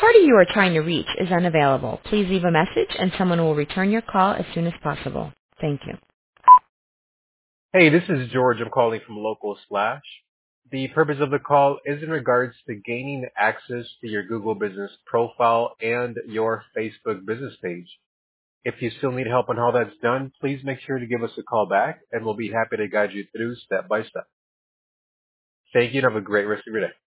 party you are trying to reach is unavailable. Please leave a message and someone will return your call as soon as possible. Thank you. Hey, this is George. I'm calling from Local Slash. The purpose of the call is in regards to gaining access to your Google Business profile and your Facebook business page. If you still need help on how that's done, please make sure to give us a call back and we'll be happy to guide you through step by step. Thank you and have a great rest of your day.